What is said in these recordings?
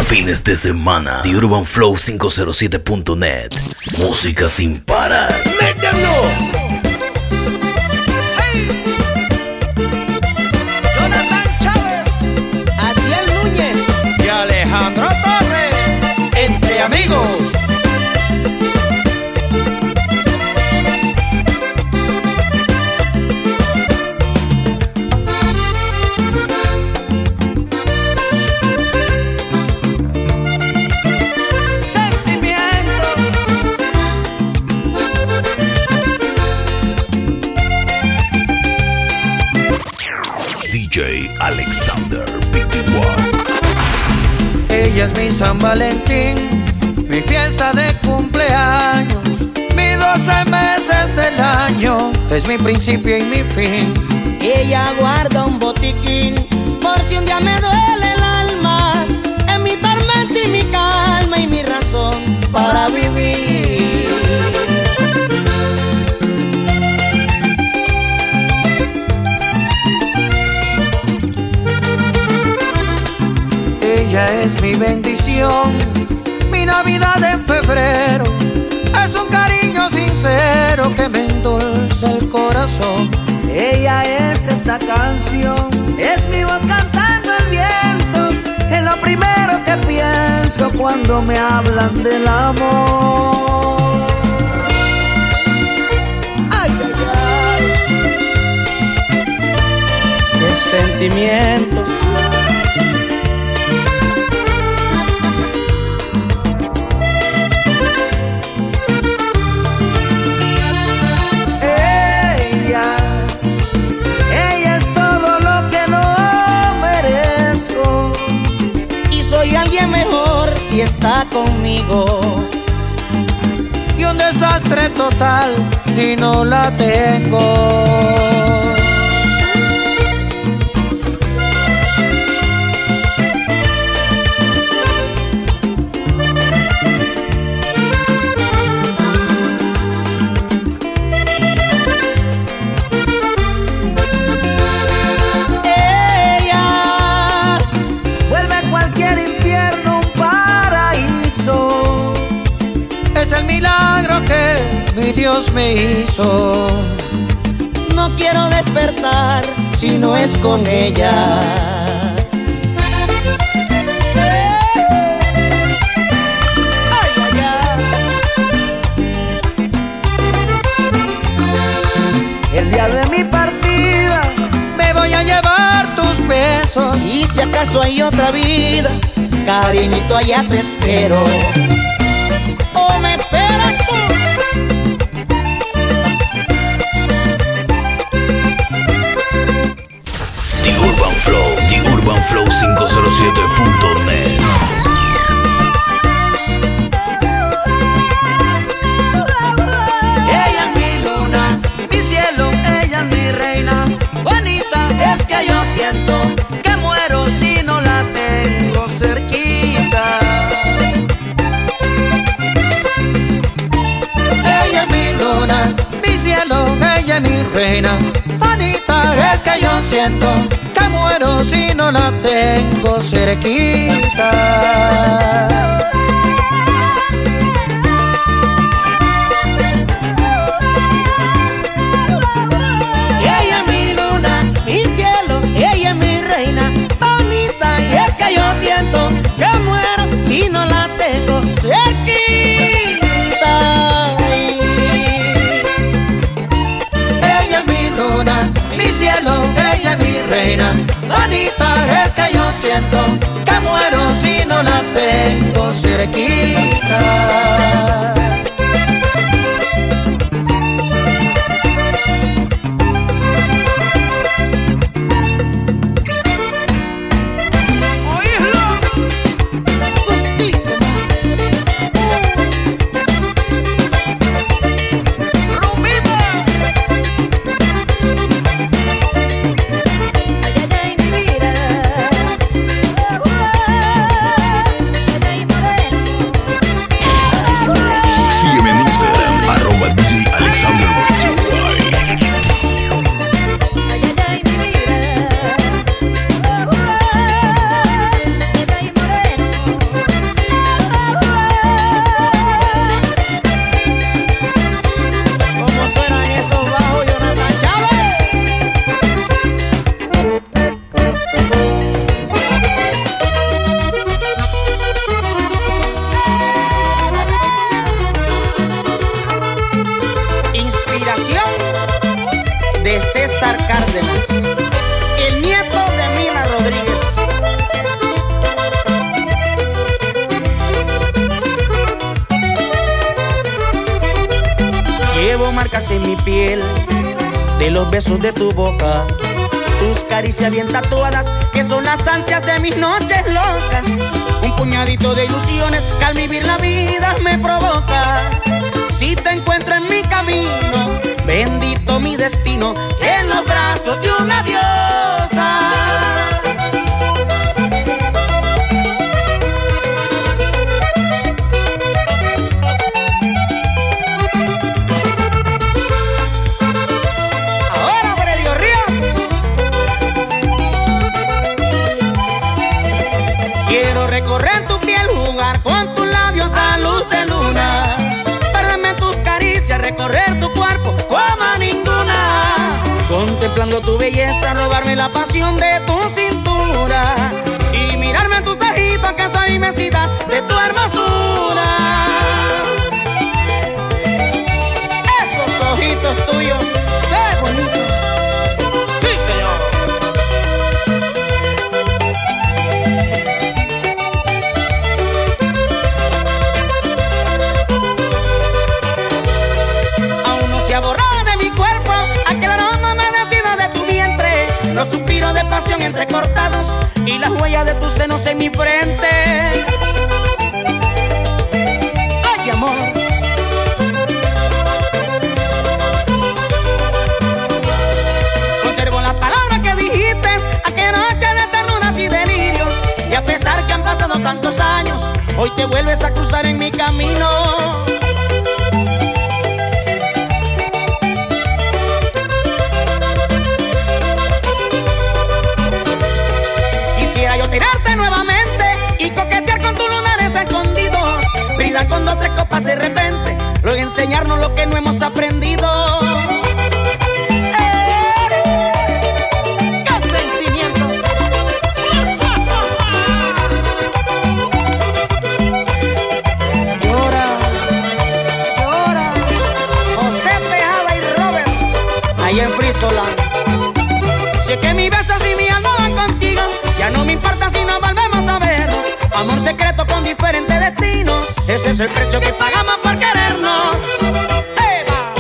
fines de semana. The UrbanFlow507.net. Música sin parar. ¡Métanlo! Alejandro Torres, entre amigos. Sentimientos. DJ Alexander Pty. Ella es mi San Valentín, mi fiesta de cumpleaños, mis 12 meses del año, es mi principio y mi fin. Ella guarda un botiquín, por si un día me duele el alma, es mi tormenta y mi calma y mi razón para vivir. Ella es mi bendición, mi Navidad en febrero, es un cariño sincero que me endulza el corazón. Ella es esta canción, es mi voz cantando el viento, es lo primero que pienso cuando me hablan del amor. Ay, ay, ay, qué sentimientos. Y está conmigo. Y un desastre total si no la tengo. Es el milagro que mi Dios me hizo. No quiero despertar si no es con ella. Ay, ay, ay. El día de mi partida me voy a llevar tus besos. Y si acaso hay otra vida, cariñito, allá te espero. ¿O me esperas tú? The Urban Flow, The UrbanFlow507.net. Ella es mi luna, mi cielo, ella es mi reina. Bonita, es que yo siento que muero si no la tengo cerquita. Mi cielo, ella es mi reina. Anita, es que yo siento que muero si no la tengo cerquita. Ella es mi luna, mi cielo, ella es mi reina. Bonita, y es que yo siento que muero si no la tengo cerquita. Mi cielo, ella es mi reina. Bonita, es que yo siento que muero si no la tengo cerquita. Ay, tocas en mi piel, de los besos de tu boca, tus caricias bien tatuadas, que son las ansias de mis noches locas. Un puñadito de ilusiones que al vivir la vida me provoca. Si te encuentro en mi camino, bendito mi destino, en los brazos de una diosa. Quiero recorrer tu piel, jugar con tus labios a luz de luna, perderme en tus caricias, recorrer tu cuerpo como a ninguna, contemplando tu belleza, robarme la pasión de tu cintura y mirarme en tus ojitos que son inmensidad de tu hermosura. Esos ojitos tuyos, qué bonito. Sí, señor. Se ha borrado de mi cuerpo aquel aroma amanecido de tu vientre, los suspiros de pasión entrecortados y las huellas de tus senos en mi frente. ¡Ay, amor! Conservo las palabras que dijiste aquella noche de ternuras y delirios, y a pesar que han pasado tantos años, hoy te vuelves a cruzar en mi camino. Quisiera yo tirarte nuevamente y coquetear con tus lunares escondidos, brindar con 2 o 3 copas de repente, luego enseñarnos lo que no hemos aprendido. ¡Qué sentimientos! Llora, llora. José Tejada y Robert, ahí en Frisoland. Sé que mi beso y mi alma van contigo, ya no me importa si no volvemos a vernos. Amor secreto con diferentes destinos, ese es el precio que pagamos por querernos. ¡Eva!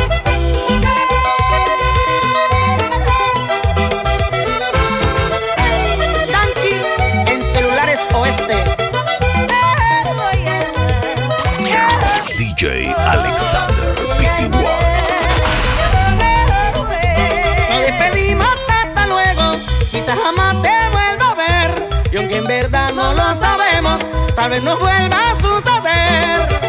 Tanky en Celulares Oeste. DJ Alexander PTY. Nos despedimos hasta luego, quizás jamás te vuelva a ver, y aunque en verdad no lo sabemos, tal vez nos vuelva a suceder.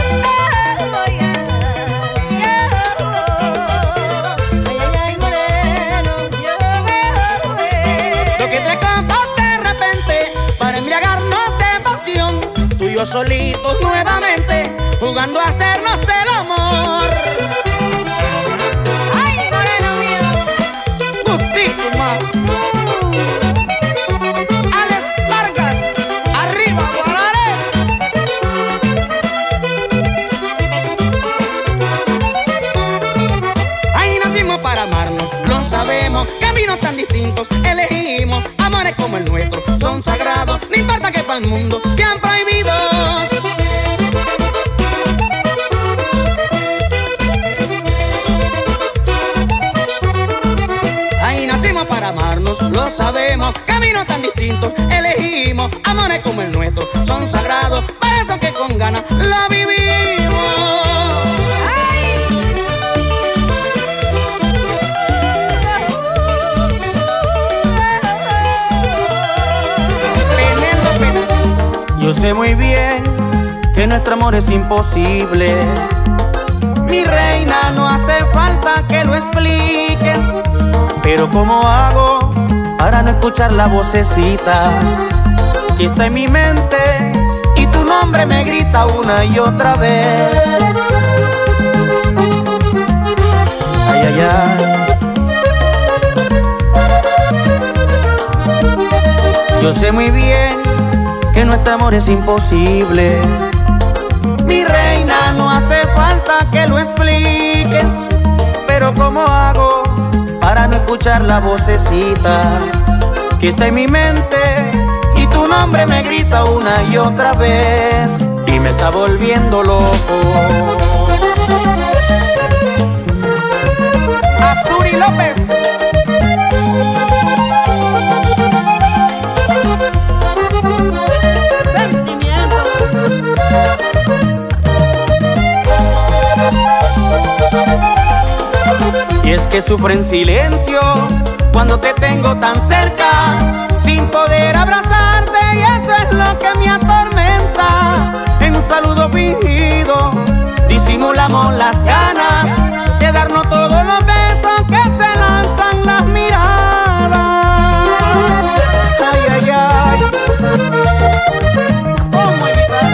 Lo que te copas de repente para embriagarnos de pasión, tú y yo solitos nuevamente, jugando a hacernos el amor. Alex Vargas, arriba Guararé. Ahí nacimos para amarnos, lo sabemos, caminos tan distintos elegimos, amores como el nuestro son sagrados, no importa que para el mundo sean prohibidos. Para amarnos, lo sabemos, caminos tan distintos elegimos, amores como el nuestro son sagrados, para eso que con ganas lo vivimos. Yo sé muy bien que nuestro amor es imposible, mi reina, no hace falta que lo expliques. Pero ¿cómo hago para no escuchar la vocecita que está en mi mente y tu nombre me grita una y otra vez? Ay, ay, ay. Yo sé muy bien que nuestro amor es imposible, mi reina, no hace falta que lo expliques. Pero ¿cómo hago para no escuchar la vocecita que está en mi mente y tu nombre me grita una y otra vez y me está volviendo loco? Eddie López. Sentimientos. Y es que sufro en silencio cuando te tengo tan cerca, sin poder abrazarte, y eso es lo que me atormenta. En un saludo fingido disimulamos las ganas de darnos todos los besos que se lanzan las miradas. Ay, ay, ay. ¿Cómo evitar?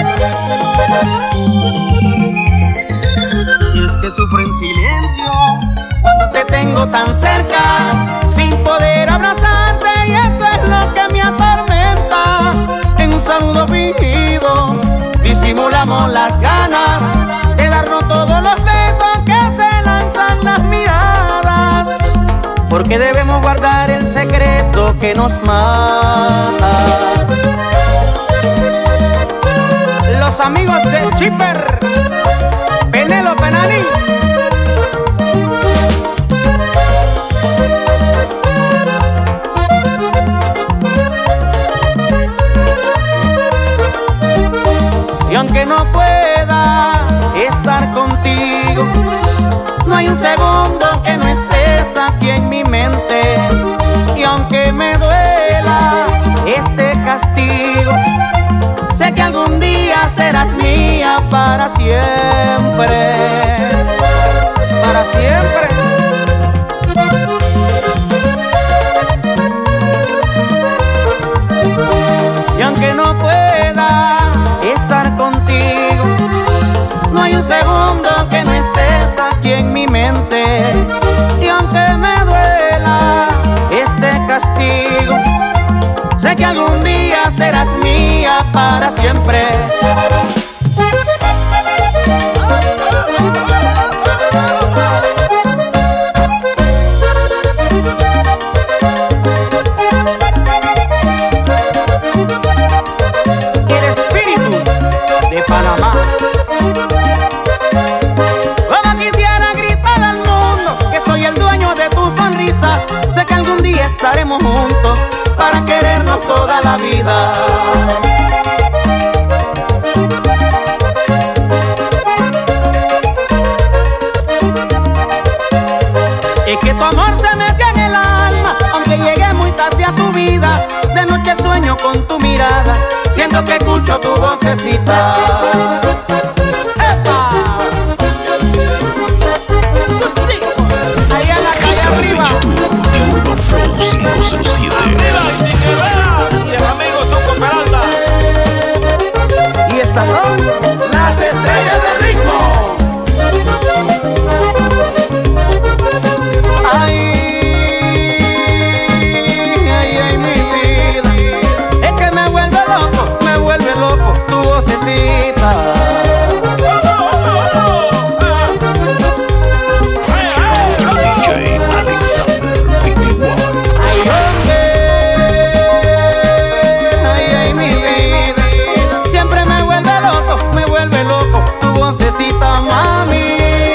Y es que sufro en silencio cuando te tengo tan cerca, sin poder abrazarte, y eso es lo que me atormenta. En un saludo fingido disimulamos las ganas de darnos todos los besos que se lanzan las miradas, porque debemos guardar el secreto que nos mata. Los amigos de Chipper, Penélope Nani. Y aunque no pueda estar contigo, no hay un segundo que no estés aquí en mi mente. Y aunque me duela este castigo, sé que algún día serás mía para siempre. Para siempre. Y aunque no pueda estar contigo, no hay un segundo que no estés aquí en mi mente. Y aunque me duela este castigo, sé que algún día serás mía para siempre. El espíritu de Panamá. Como quisiera gritar al mundo que soy el dueño de tu sonrisa. Sé que algún día estaremos juntos para querernos toda la vida. Es que tu amor se metió en el alma, aunque llegué muy tarde a tu vida. De noche sueño con tu mirada, siento que escucho tu vocecita. ¡Epa! Ahí en la calle Estás en arriba. YouTube de Urban Flow 507. Y estas son las estrellas del ritmo. Ay, ay, ay, mi vida. Es que me vuelve loco tu vocecita. DJ Alexander PTY. Ay, ay, ay, mi vida. Siempre me vuelve loco tu vocecita, mami.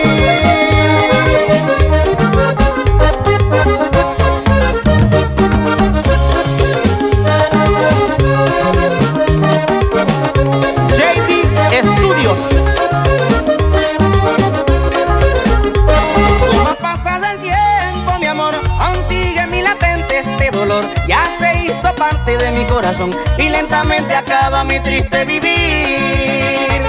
JD Estudios. Como ha pasado el tiempo, mi amor, aún sigue mi latente este dolor. Ya se hizo parte de mi corazón y lentamente acaba mi triste vivir.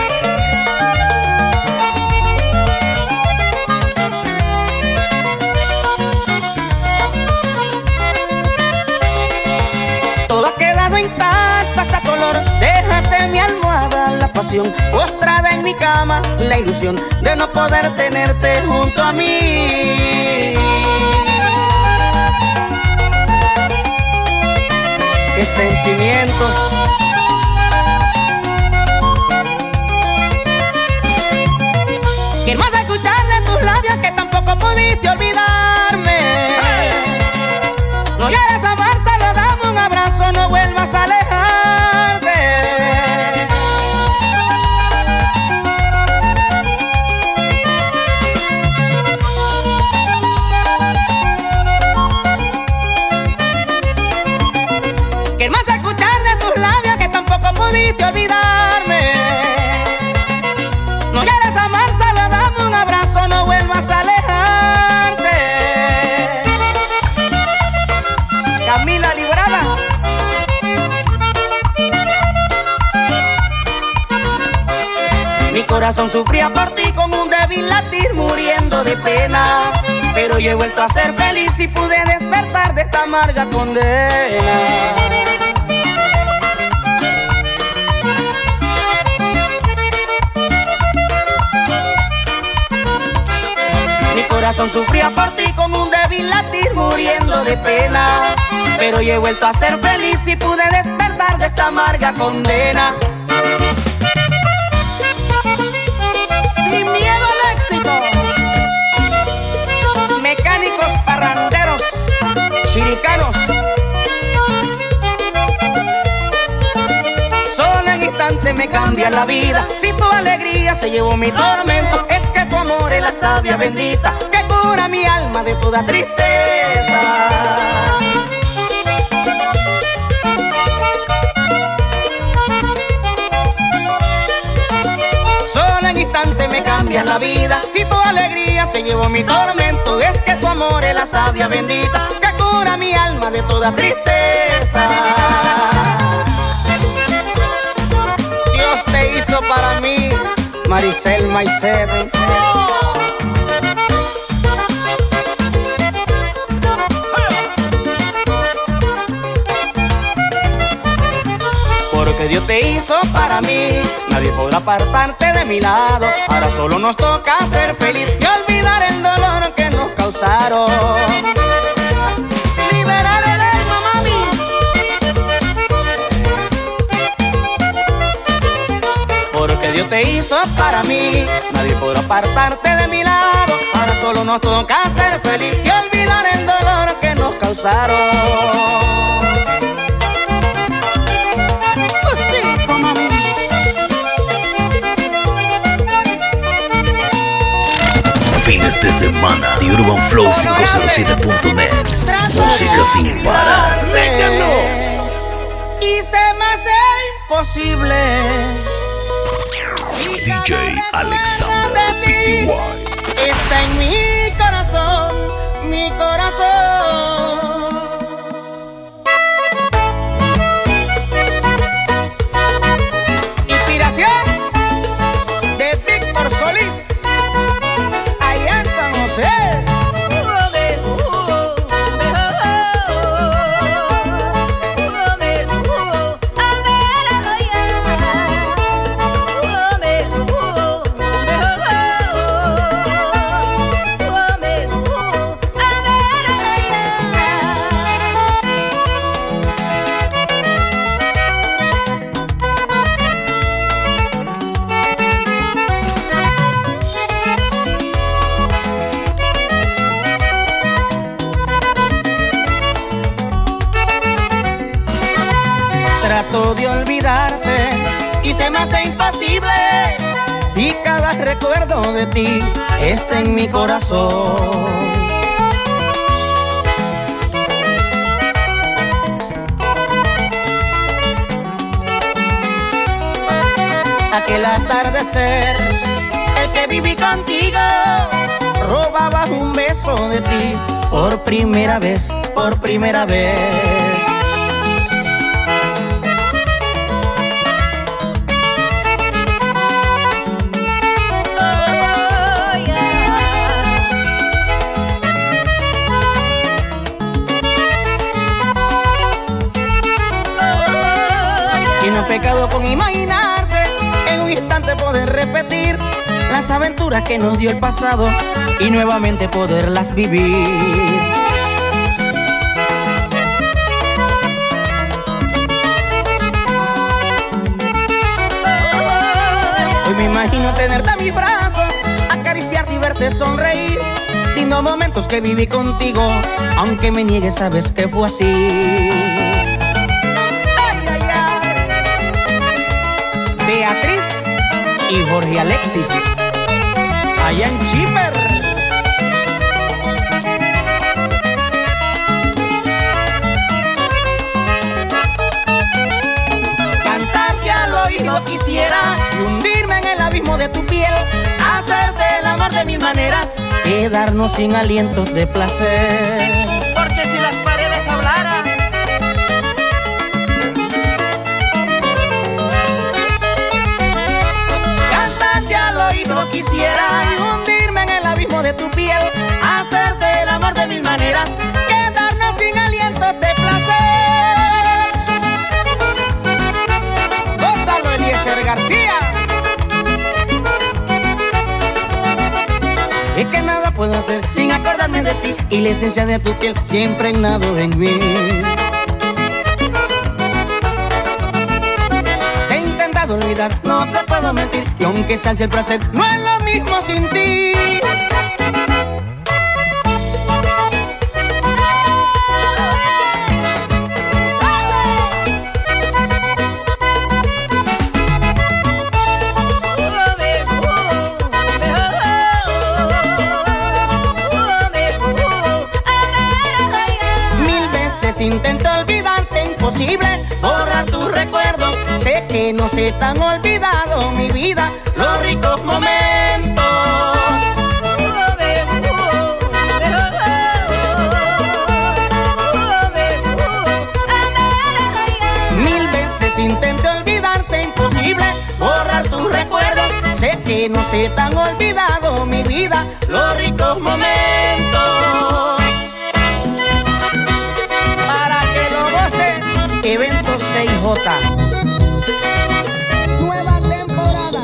Todo ha quedado intacto hasta color. Déjate mi almohada, la pasión postrada en mi cama, la ilusión de no poder tenerte junto a mí. Qué sentimientos. Quiero más escuchar de tus labios que tampoco pudiste olvidarme. No quieres amar, solo dame un abrazo, no vuelvas a alejarte. corazón sufría por ti con un débil latir, muriendo de pena. Pero yo he vuelto a ser feliz y pude despertar de esta amarga condena. Mi corazón sufría por ti con un débil latir, muriendo de pena. Pero yo he vuelto a ser feliz y pude despertar de esta amarga condena. Sin miedo al éxito. Mecánicos parranderos, chiricanos. Solo en instante me cambia la vida. Si tu alegría se llevó mi tormento, es que tu amor es la savia bendita que cura mi alma de toda tristeza. Solo en instante me cambia la vida. Si tu alegría se llevó mi tormento, es que tu amor es la savia bendita que cura mi alma de toda tristeza. Dios te hizo para mí, Maricel Maicet. Porque Dios te hizo para mí, nadie podrá apartarte de mi lado. Ahora solo nos toca ser feliz y olvidar el dolor que nos causaron. Liberar el alma, mami. Porque Dios te hizo para mí, nadie podrá apartarte de mi lado. Ahora solo nos toca ser feliz y olvidar el dolor que nos causaron. Fines de semana de UrbanFlow507.net. Música sin parar. Y se me hace imposible. DJ Alexander Pty. Está en mi corazón, mi corazón. Inspiración de Víctor Solís. Trato de olvidarte y se me hace imposible. Si cada recuerdo de ti está en mi corazón. Aquel atardecer, el que viví contigo, robaba un beso de ti por primera vez, por primera vez. Y no es pecado con imaginarse en un instante poder repetir las aventuras que nos dio el pasado y nuevamente poderlas vivir. Hoy me imagino tenerte a mis brazos, acariciarte y verte sonreír. Lindos momentos que viví contigo, aunque me niegues sabes que fue así. Beatriz y Jorge Alexis, allá en Chipper. Cantarte al oído quisiera y hundirme en el abismo de tu piel, hacerte el amor de mil maneras, quedarnos sin alientos de placer. Porque si las paredes hablaran, cántate al extremo de tu piel, hacerte el amor de mil maneras, quedarnos sin alientos de placer. Gózalo, Eliezer García. Es que nada puedo hacer sin acordarme de ti, y la esencia de tu piel siempre impregnado en mí. Te he intentado olvidar, no te puedo mentir, y aunque se hace el placer, no es lo mismo sin ti. Intento olvidarte, imposible borrar tus recuerdos. Sé que no se te han olvidado, mi vida, los ricos momentos. Mil veces intenté olvidarte, imposible borrar tus recuerdos. Sé que no se te han olvidado, mi vida, los ricos momentos. Evento 6J. Nueva temporada.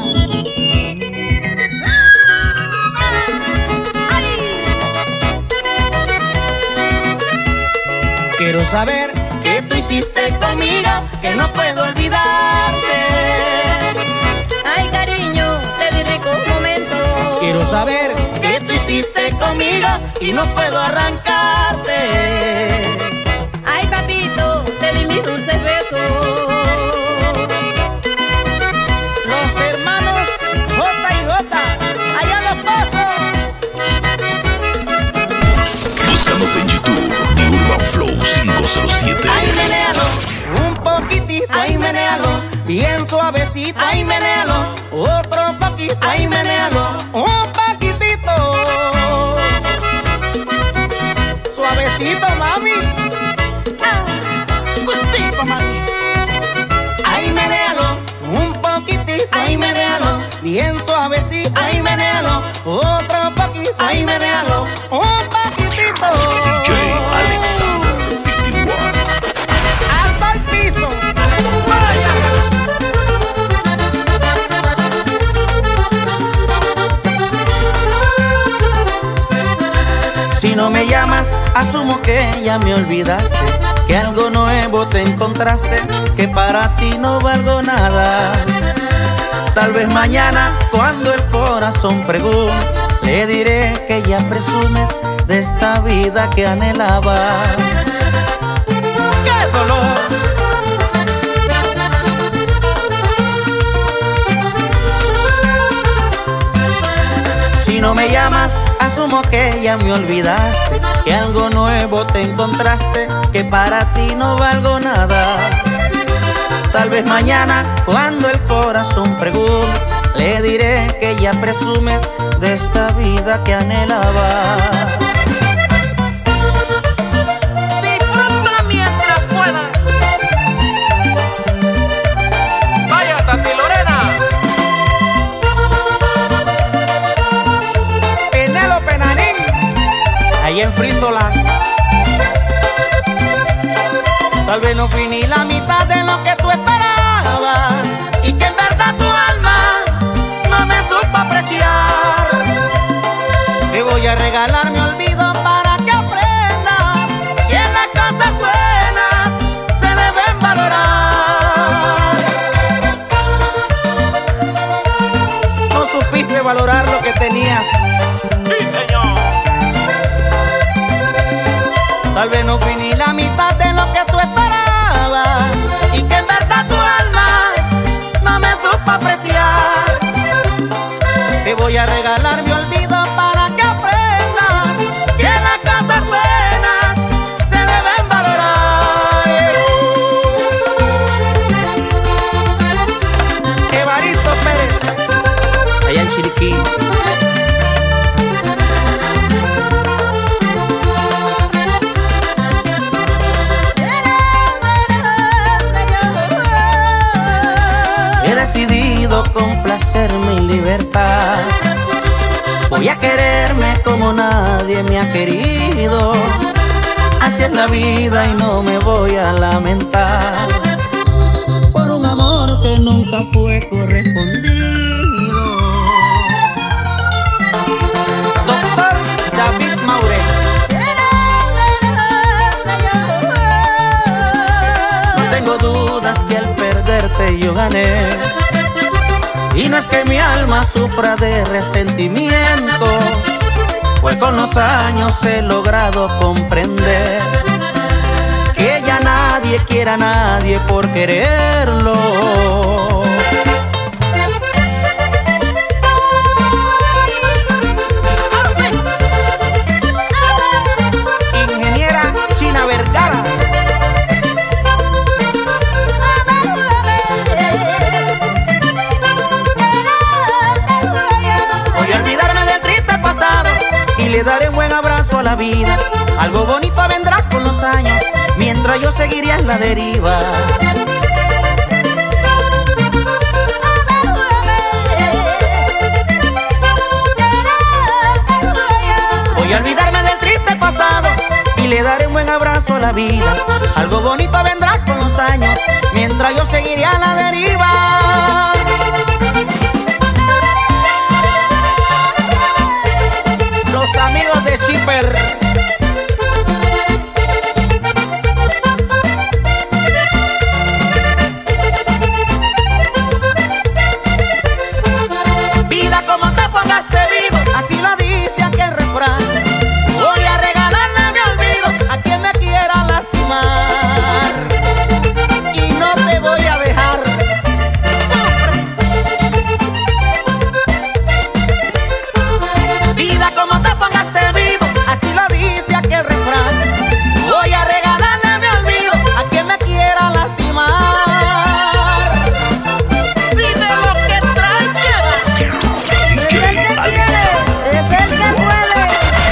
Quiero saber qué tú hiciste conmigo, que no puedo olvidarte. Ay, cariño, te di ricos momentos. Quiero saber qué tú hiciste conmigo y no puedo arrancarte. Ay, papito, te di mis dulces besos. Los hermanos J y J, allá en Los Pozos. Búscanos en YouTube, The Urban Flow 507. Ay, menéalo, un poquitito, ay, menéalo, bien suavecito, ay, menéalo, otro poquito, ay, menéalo, un poquitito. Suavecito, mami. Ay, menéalo, un poquitito, ay, menéalo, bien suavecito, ay, menéalo, otro poquito, ay, menéalo, un poquitito. DJ Alexander PT1. Hasta el piso. Si no me llamas, asumo que ya me olvidaste, que algo nuevo te encontraste, que para ti no valgo nada. Tal vez mañana, cuando el corazón pregunte, le diré que ya presumes de esta vida que anhelaba. ¡Qué dolor! Si no me llamas, asumo que ya me olvidaste, que algo nuevo te encontraste, que para ti no valgo nada. Tal vez mañana, cuando el corazón pregunte, le diré que ya presumes de esta vida que anhelaba. Disfruta mientras puedas. Vaya, Tati Lorena. Penélope Nanín, ahí en Frisoland. Tal vez no fui ni la mitad de lo que tú esperabas, y que en verdad tu alma no me supo apreciar. Te voy a regalar mi olvido para que aprendas que las cosas buenas se deben valorar. No supiste valorar lo que tenías. ¡Sí, señor! Tal vez no fui ni la mitad de lo que tú esperabas, y que en verdad tu alma no me supo apreciar. Te voy a regalar mi olvido para que aprendas que las cosas buenas se deben valorar. Evaristo Pérez, allá en Chiriquí. He decidido complacer mi libertad, Voy a quererme como nadie me ha querido. Así es la vida y no me voy a lamentar por un amor que nunca fue correspondido. Doctor David Maure. No tengo dudas que al perderte yo gané. Y no es que mi alma sufra de resentimiento, pues con los años he logrado comprender que ya nadie quiere a nadie por quererlo. Ingeniera China Vergara. Voy a olvidarme del triste pasado y le daré un buen abrazo a la vida. Algo bonito vendrá con los años, mientras yo seguiré en la deriva. Voy a olvidarme del triste pasado y le daré un buen abrazo a la vida. Algo bonito vendrá con los años, mientras yo seguiré a la deriva. Los amigos de Chipper. Vida como te pongaste vivo, así lo dice aquel refrán. Voy a regalarle mi olvido a quien me quiera lastimar, y no te voy a dejar. Vida como te pongaste vivo, así lo dice aquel refrán. Voy a regalarle mi olvido a quien me quiera lastimar. Si de lo que trae DJ Alexa. Es el que puede.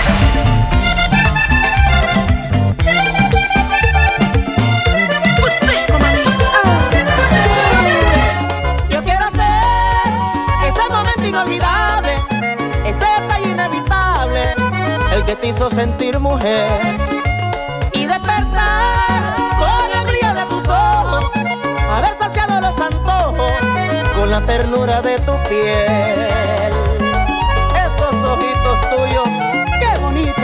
Yo quiero ser ese momento inolvidable, ese detalle inevitable, el que te hizo sentir mujer y despertar con el brillo de tus ojos, haber saciado los antojos con la ternura de tu piel. Esos ojitos tuyos, qué bonito.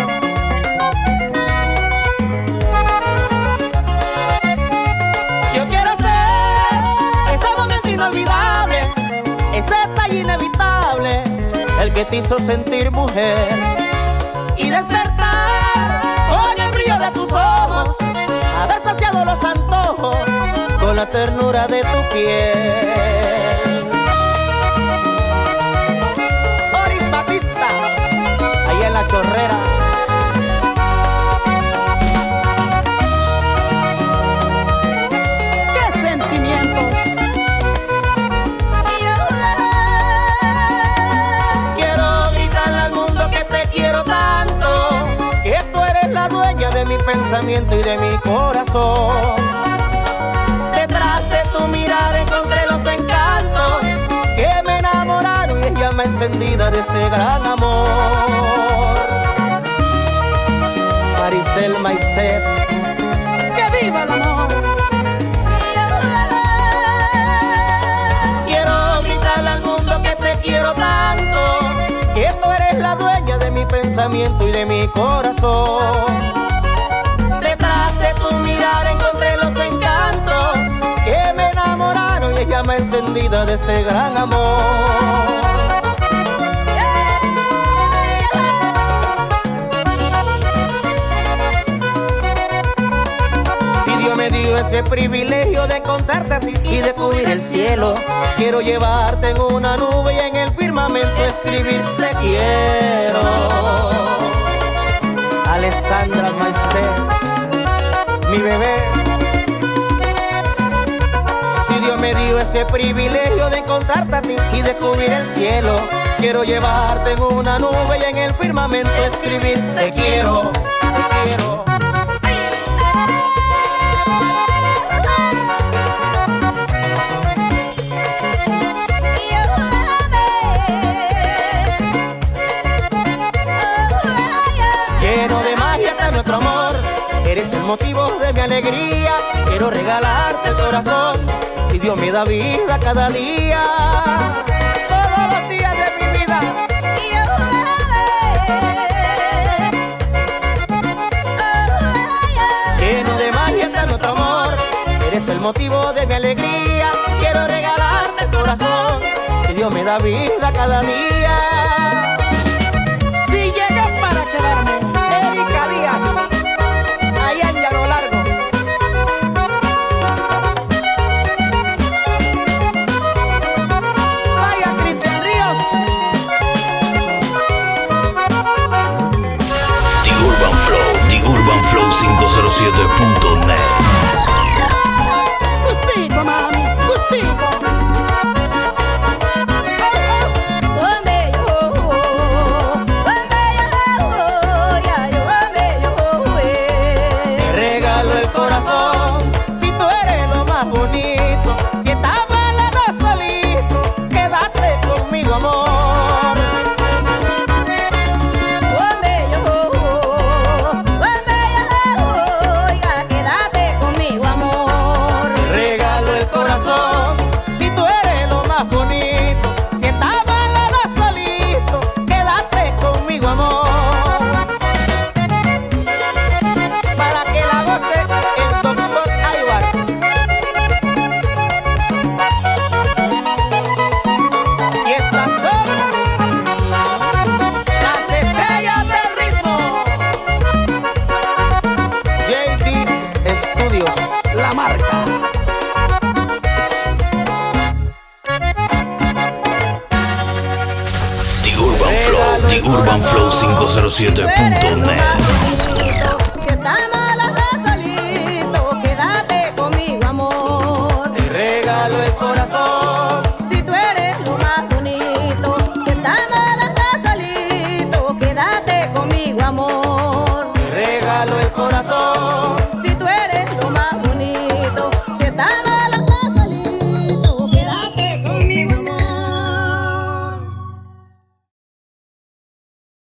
Yo quiero ser ese momento inolvidable, ese detalle inevitable, el que te hizo sentir mujer y despertar con el brillo de tus ojos, haber saciado los antojos con la ternura de tu piel. Boris Batista, allá en La Chorrera. ¡Qué sentimientos! Quiero gritarle al mundo que te quiero tanto, que tú eres la dueña de mi pensamiento y de mi corazón. Detrás de tu mirada encontré los encantos que me enamoraron y es llama encendida de este gran amor. Maricel Maicet, ¡que viva el amor! Quiero gritarle al mundo que te quiero tanto, que tú eres la dueña de mi pensamiento y de mi corazón. Detrás de tu mirada encontré los encantos que me enamoraron y es llama encendida de este gran amor. Me dio ese privilegio de contarte a ti y de cubrir el cielo. Quiero llevarte en una nube y en el firmamento escribir te quiero. Alessandra Maicet, mi bebé. Si Dios me dio ese privilegio de contarte a ti y de cubrir el cielo, quiero llevarte en una nube y en el firmamento escribir te quiero, te quiero. Eres el motivo de mi alegría. Quiero regalarte el corazón. Si Dios me da vida cada día, todos los días de mi vida. Lleno de magia está nuestro amor. Eres el motivo de mi alegría. Quiero regalarte el corazón. Si Dios me da vida cada día. Si llegas para quedarme, Erika Díaz, allá en Llano Largo. Vaya Cristian Ríos. The Urban Flow 507.net. Gustico, mami, gustico. Te regalo el corazón. Si tú eres lo más bonito, si estás balado solito, quédate conmigo, amor. Quédate conmigo, amor. Te regalo el corazón. Si tú eres lo más bonito, si estás balado solito, quédate conmigo, amor. Para que la goce el doctor Aybar. Y estas son las estrellas del ritmo. JD Studios, la marca. The Urban Flow 507.net.